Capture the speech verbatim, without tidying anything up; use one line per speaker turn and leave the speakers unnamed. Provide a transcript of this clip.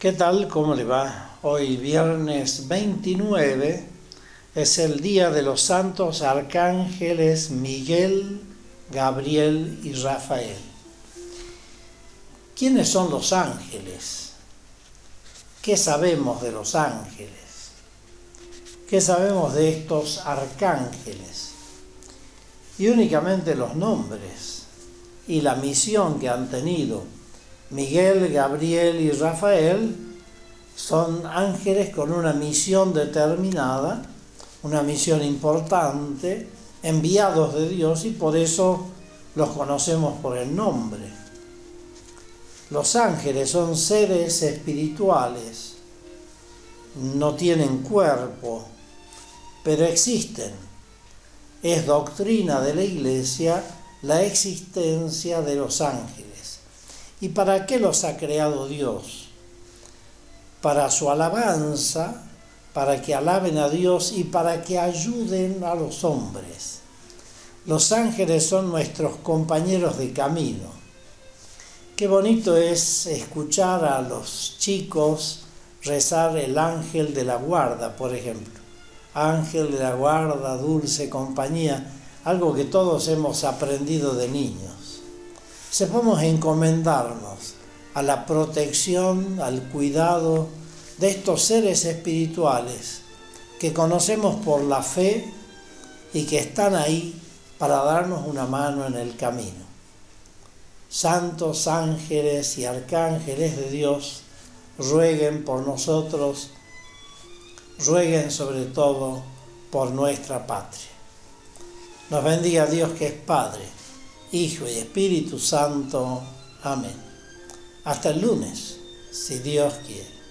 ¿Qué tal? ¿Cómo le va? Hoy viernes veintinueve es el día de los santos arcángeles Miguel, Gabriel y Rafael. ¿Quiénes son los ángeles? ¿Qué sabemos de los ángeles? ¿Qué sabemos de estos arcángeles? Y únicamente los nombres y la misión que han tenido. Miguel, Gabriel y Rafael son ángeles con una misión determinada, una misión importante, enviados de Dios, y por eso los conocemos por el nombre. Los ángeles son seres espirituales, no tienen cuerpo, pero existen. Es doctrina de la Iglesia la existencia de los ángeles. ¿Y para qué los ha creado Dios? Para su alabanza, para que alaben a Dios y para que ayuden a los hombres. Los ángeles son nuestros compañeros de camino. Qué bonito es escuchar a los chicos rezar el ángel de la guarda, por ejemplo. Ángel de la guarda, dulce compañía, algo que todos hemos aprendido de niños. Sepamos encomendarnos a la protección, al cuidado de estos seres espirituales que conocemos por la fe y que están ahí para darnos una mano en el camino. Santos ángeles y arcángeles de Dios, rueguen por nosotros, rueguen sobre todo por nuestra patria. Nos bendiga Dios, que es Padre, Hijo y Espíritu Santo. Amén. Hasta el lunes, si Dios quiere.